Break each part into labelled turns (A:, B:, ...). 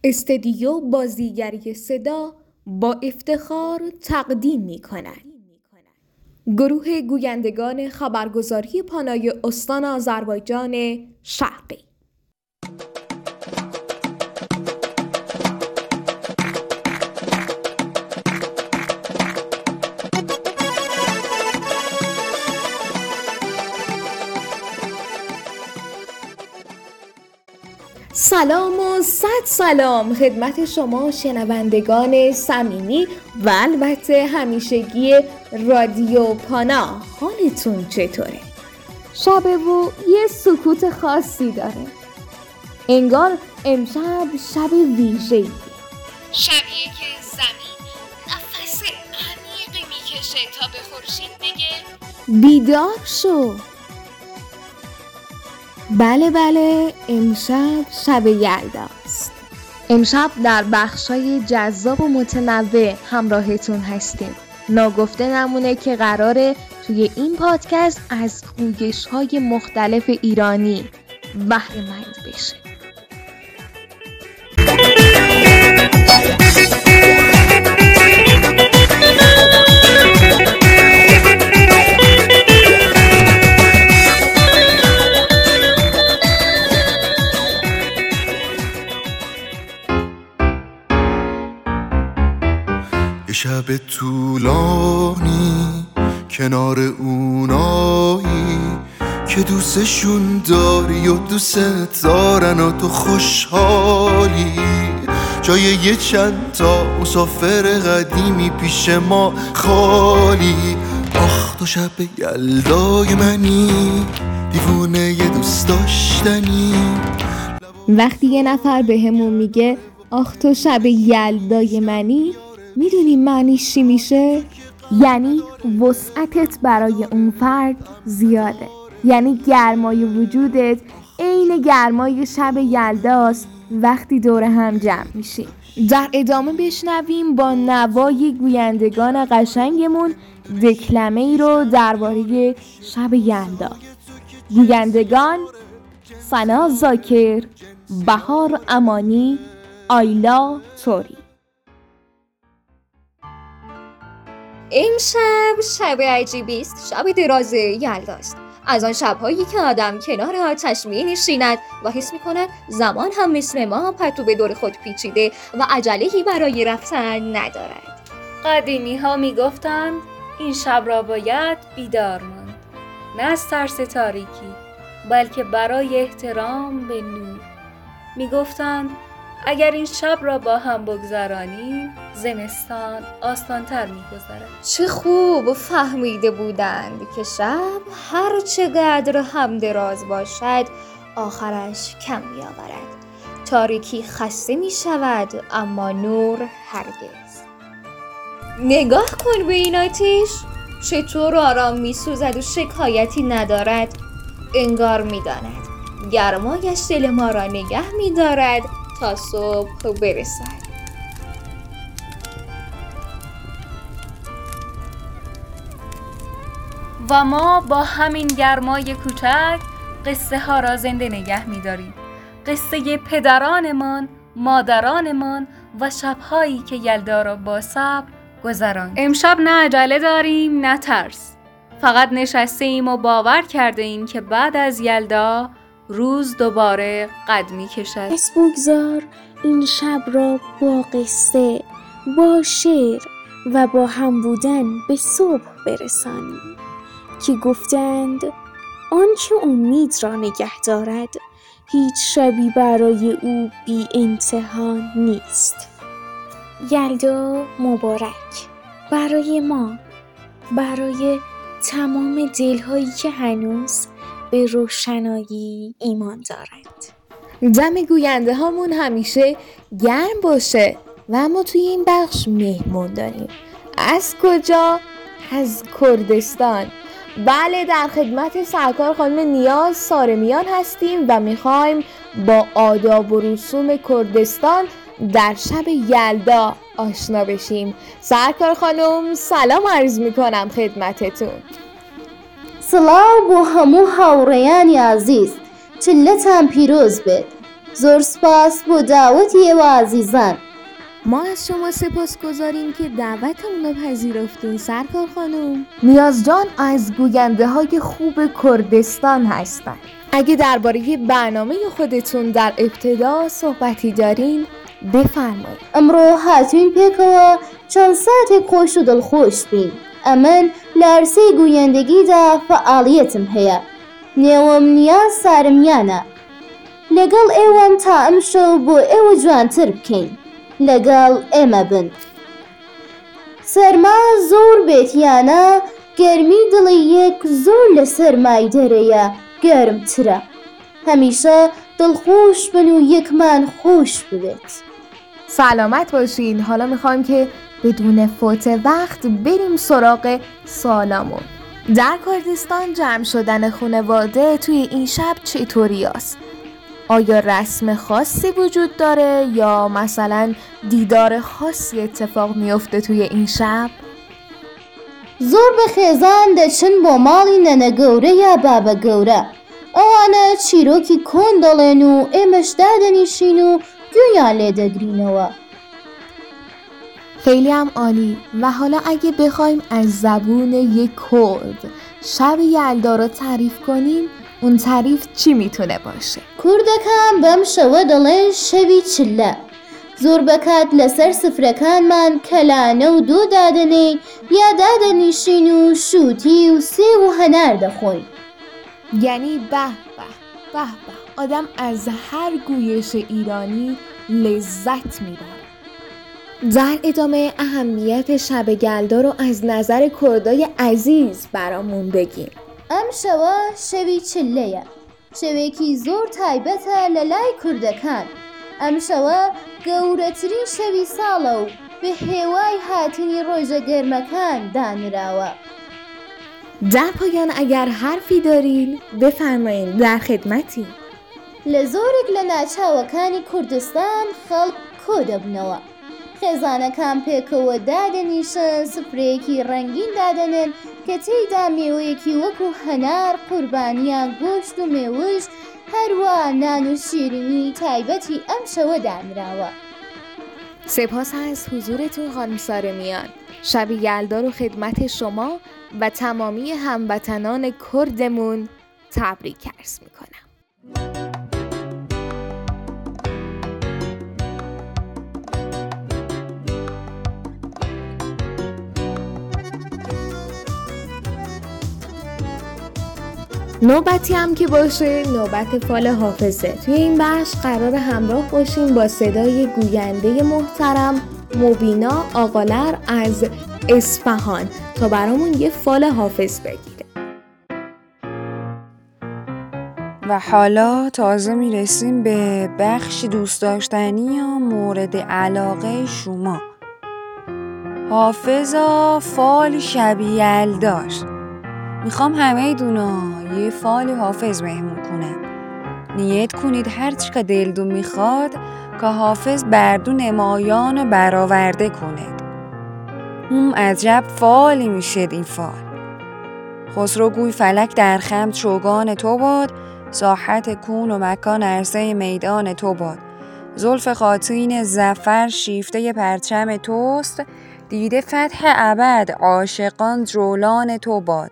A: استدیو بازیگری صدا با افتخار تقدیم می‌کند. گروه گویندگان خبرگزاری پانای استان آذربایجان شرقی. سلام و صد سلام خدمت شما شنوندگان صمیمی و البته همیشگی رادیو پانا. حالتون چطوره؟ شبه و یه سکوت خاصی داره. انگار امشب شب ویژه‌ایه. شبیه که زمین نفس عمیقی میکشه تا به خورشید بگه بیدار شو. بله امشب شب یلداست. امشب در بخشای جذاب و متنوع همراهتون هستیم. ناگفته نمونه که قراره توی این پادکست از گویش‌های مختلف ایرانی بهره‌مند بشه.
B: شب طولانی کنار اونایی که دوستشون داری و دوست دارن و تو خوشحالی، جای یه چند تا مسافر قدیمی پیش ما خالی. آخ تو شب یلدای منی، دیوونه یه دوست داشتنی.
A: وقتی یه نفر به همون میگه آخ تو شب یلدای منی، میدونی معنیش چی میشه؟ یعنی وسعتت برای اون فرد زیاده، یعنی گرمای وجودت عین گرمای شب یلداست وقتی دور هم جمع میشیم. در ادامه بشنویم با نوای گویندگان قشنگمون دکلمه ای رو درباره شب یلدا. گویندگان سنا زاکر، بهار امانی، آیلا توری.
C: امشب شب عجیبی است. شب دراز یلداست. از آن شب‌هایی که آدم کنار آتش می‌نشیند و حس می‌کند زمان هم مثل ما پتو به دور خود پیچیده و عجله‌ای برای رفتن ندارد.
D: قدیمی‌ها می‌گفتند این شب را باید بیدار ماند، نه از ترس تاریکی بلکه برای احترام به نور. می‌گفتند اگر این شب را با هم بگذرانیم زمستان آسان‌تر می‌گذرد.
C: چه خوب فهمیده بودند که شب هر چقدر هم دراز باشد آخرش کم می‌آورد. تاریکی خسته می‌شود اما نور هرگز. نگاه کن به این آتش، چطور آرام می‌سوزد و شکایتی ندارد. انگار می‌داند گرمایش دل ما را نگه می‌دارد تا صبح برسد.
D: و ما با همین گرمای کوچک قصه ها را زنده نگه می داریم. قصه پدرانمان، مادرانمان و شبهایی که یلدا را با صبر گذراند. امشب نه عجله داریم نه ترس. فقط نشسته ایم و باور کرده ایم که بعد از یلدا روز دوباره قد می کشد.
E: پس بگذار این شب را با قصه، با شعر و با هم بودن به صبح برسانیم که گفتند آنچه امید را نگه دارد هیچ شبی برای او بی انتها نیست. یلدا مبارک برای ما، برای تمام دلهایی که هنوز به روشنایی ایمان دارند.
A: دم گوینده هامون همیشه گرم باشه و ما توی این بخش مهمون داریم. از کجا؟ از کردستان. بله، در خدمت سرکار خانم نیاز سارمیان هستیم و میخوایم با آداب و رسوم کردستان در شب یلدا آشنا بشیم. سرکار خانم سلام عرض میکنم خدمتتون.
F: سلام با همو هاوریانی عزیز، چلتم پیروز بید. زۆر سپاس بۆ داوەتی ئێوە عزیزان.
A: ما از شما سپاسگزاریم که دعوتمون رو پذیرفتین سرکار خانم. نیاز جان از گوینده های خوب کردستان هستن. اگه درباره برنامه خودتون در ابتدا صحبتی دارین بفرمایید.
F: ئەمڕۆ هاتوین پێکەوە چەند ساتێک خۆش و دڵخۆش بین. ئەمن لە ئەرسەی گوویندەگیدا فەعاڵیەتم هەیە. نێوەم نیاز سارمیانە. لەگەڵ ئێوەم تا ئەم شەو بۆ ئێوە جوانتر بکەین. لەگەڵ ئێمە بن. سەرما زۆر بێتیانە، گەرمی دڵی یەک زۆر لە سەرمای دەرەیە گەرمترە. هەمیشە دڵخۆش بن و یەکمان خۆش ببێت.
A: سلامت باشین. حالا میخوایم که بدون فوت وقت بریم سراغ سوالامون. در کردستان جمع شدن خانواده توی این شب چطوری است؟ آیا رسم خاصی وجود داره یا مثلا دیدار خاصی اتفاق میفته توی این شب؟
F: زۆر بە خێزان دەچن بۆ ماڵی نەنە گەورە یا بابە گەورە. ئەوانە چیرۆکی کۆن دەڵێن و ئێمەش دادەنیشین و گوێیان لێ دەگرینەوە.
A: خیلی هم عالی. و حالا اگه بخوایم از زبون یک کرد شب یلدا رو تعریف کنیم، اون تعریف چی میتونه باشه؟
F: کوردەکان بەم شەوە دەڵێن شەوی چلە. زۆر بەکات لەسەر سفرەکانمان کەلانە و دۆ دادەنێین یا دادەنیشین و شووتی و سێو و هەنار دەخۆین.
A: یعنی به به به به، آدم از هر گویش ایرانی لذت میبره. در ادامه اهمیت شب یلدا رو از نظر کردای عزیز برامون بگیم.
F: ئەم شەوە شەوی چلەیە. شەوێکی زۆر تایبەتە لە لای کوردەکان. ئەم شەوە گەورەترین شەوی ساڵە و بە هێوای هاتنی ڕۆژە گەرمەکان دانراوە.
A: در پایان اگر حرفی دارین بفرمایین، در خدمتیم.
F: لە زۆرێک لە ناچاوەکانی کوردستان خەڵک کۆ دەبنەوە. خێزانەکان پێکەوە دادەنیشن، سفرەیەکی ڕەنگین دادەنێن کە تێیدا مێوەیەکی وەکو هەنار، قوربانیان، گۆشت و مێوش، هەروە نان و شیرینی تایبەتی ئەم شەوە دانراوە.
A: سپاس از حضورتون خانم سارمیان. شب یلدا رو خدمت شما و تمامی هموطنان کردمون تبریک عرض میکنم. نوبتی هم که باشه نوبت فال حافظه. توی این بخش قرار همراه باشیم با صدای گوینده محترم مبینا آقالر از اصفهان تا برامون یه فال حافظ بگیره.
G: و حالا تازه میرسیم به بخش دوست داشتنی یا مورد علاقه شما. حافظا فال شب یلداش. میخوام همه دونا یه فال حافظ مهمون کنم. نیت کنید هر چقدر دلتون میخواد که حافظ بردو نمایان و برآورده کند. عجب فالی میشد این فال. خسروگوی فلک در خمد چوگان تو باد، ساحت کون و مکان عرصه میدان تو باد. زلف خاتین زفر شیفته پرچم توست، دیده فتح ابد عاشقان جولان تو باد.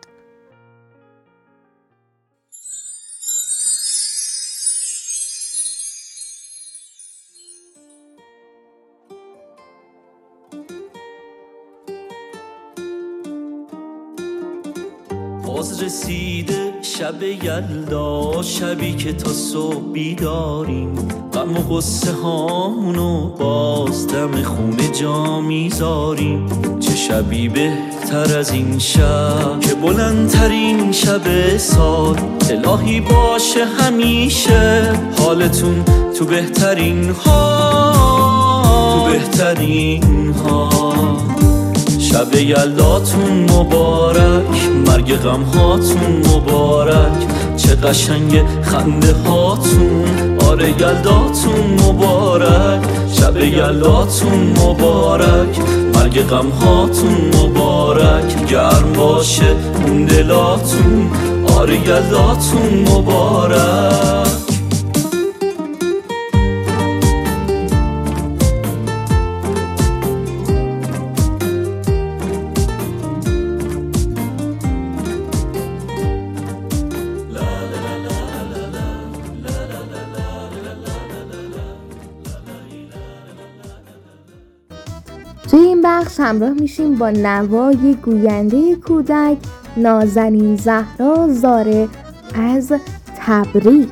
H: باز رسیده شب یلدا، شبی که تا صبح بیداریم، غم و غصه هامونو باز دم خونه جا میذاریم. چه شبی بهتر از این شب که بلندترین شب سال. الهی باشه همیشه حالتون تو بهترین حال، تو بهترین حال. شب یلداتون مبارک، مرگ غم هاتون مبارک. چه قشنگ خنده هاتون، آره یلداتون مبارک. شب یلداتون مبارک، مرگ غم هاتون مبارک. گرم باشه اون دلاتون، آره یلداتون مبارک.
A: توی این بخش همراه میشیم با نوای گوینده کودک نازنین زهرا زاره از تبریز.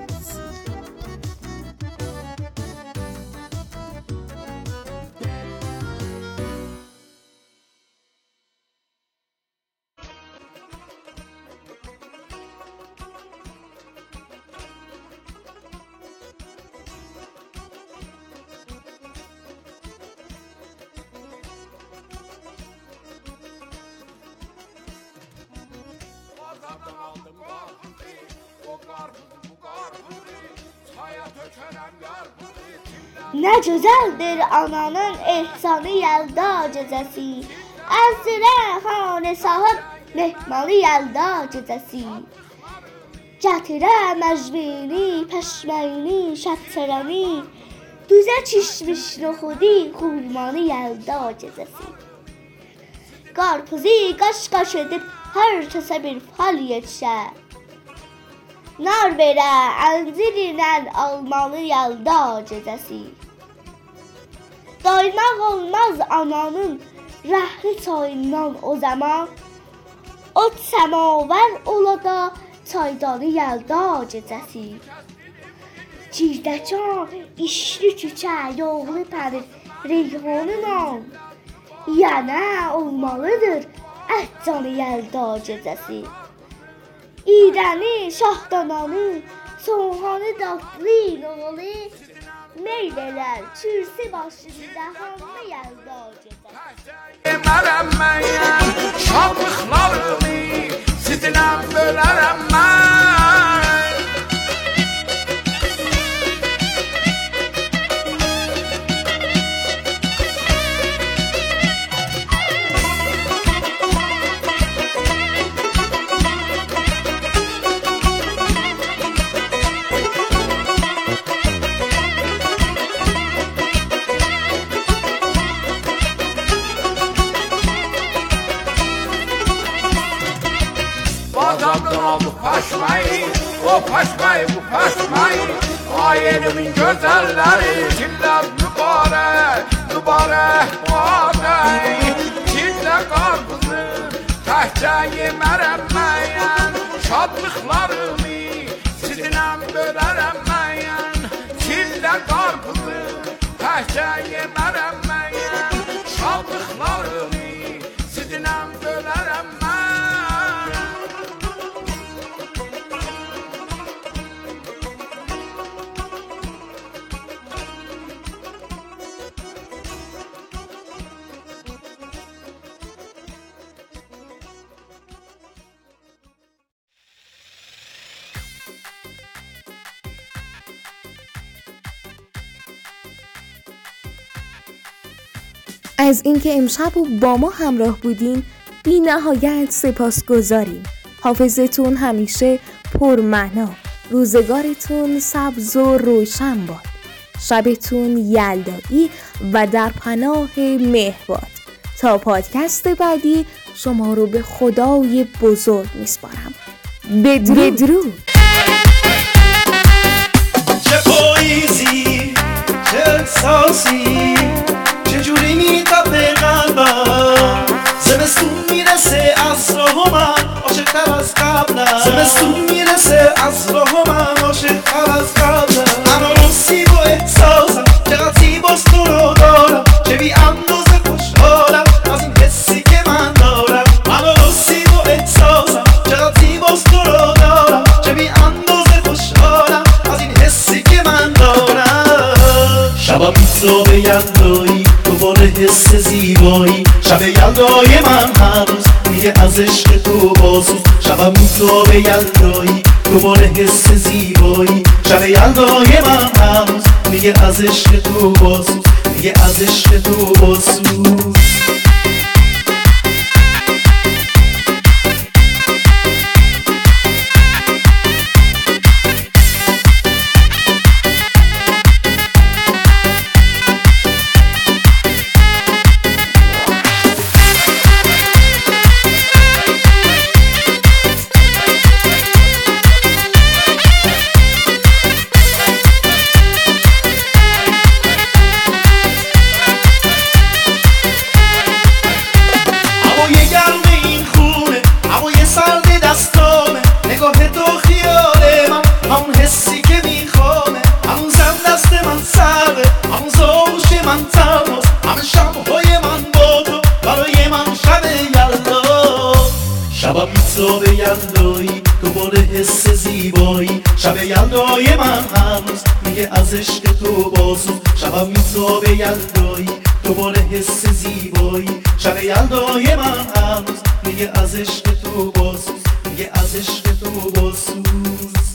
I: Ne güzeldir ananın ehsanı yelda gecesi, Əzdirə xanə sahib mehmanı yelda gecesi. Gətirə məcbini, pəşməyini, şəttərəni, Düzə çişmiş noxudi, xurmanı yelda gecesi. Qarpızı qaş-qaş edib hər kəsə bir fal yetişə, Nar verə əncir ilə almalı yelda gecesi. Doymaq olmaz ananın rəhri çayından o zaman, O səmavar olada çaydanı yelda gecesi. Girdəkan, işli çüçə, yoğlu pərir, reyhanı nan, Yenə olmalıdır ətcanı yelda gecesi. İrəni, şahdananı, soğanı dadlı nağlı, Meyl elər, çürsi başında hamı yelda gecesi.
J: Mərəm məyyən, şadlıqlarımı sizinlə bölərəm mən. Paşmayı, o paşmayı, bu paşmayı, Ayelimin güzelleri, Çiller mübarek, mübarek mübarek, Çiller karpuzu, təhcəyi mərəmməyən, Şadlıqlarımı sizinlə bölərəm məyən, Çiller karpuzu, təhcəyi mərəmməyən, Şadlıqlarımı sizinlə bölərəm məyən.
A: از اینکه امشب با ما همراه بودین بی نهایت سپاسگزاریم. حافظتون همیشه پرمعنا، روزگارتون سبز و روشن باد، شبتون یلدایی و در پناه مهرباد. تا پادکست بعدی شما رو به خدای بزرگ میسپارم. بدرود.
K: چه پاییزی، چه احساسی، چجوری میتپه قلبم، زمستون میرسه از راه من عاشق‌تر از قبلم، زمستون میرسه از راه من عاشق‌تر از قبلم. اناناسی با احساسم چقدر زیباست تو رو دارم، چه بی اندازه خوشحالم از این حسی که من دارم. اناناسی با احساسم چقدر زیباست تو رو دارم، چه بی اندازه خوشحالم از این حسی که من دارم. شبم میتابه یلدایی دوباره حس زیبایی، شب یلدای من هنوز میگه از عشق تو باسوز. شبم میتابه یلدایی دوباره حس زیبایی، شب یلدای من هنوز میگه از عشق تو باسوز، میگه از عشق تو باسوز. من تنهاست، همه شبهای من با تو برای من شب یلدا. شبم میتابه یلدایی دوباره حس زیبایی، شب یلدای من هنوز میگه از عشق تو بازو. شبم میتابه یلدایی دوباره حس زیبایی، شب یلدای من هنوز میگه از عشق تو بازو، میگه از عشق تو بازو.